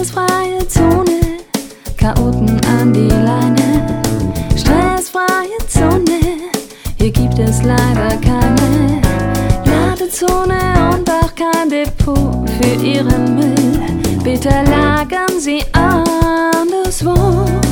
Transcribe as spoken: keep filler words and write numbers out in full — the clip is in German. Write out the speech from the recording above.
Stressfreie Zone, Chaoten an die Leine. Stressfreie Zone, hier gibt es leider keine Ladezone und auch kein Depot für Ihren Müll. Bitte lagern Sie anderswo.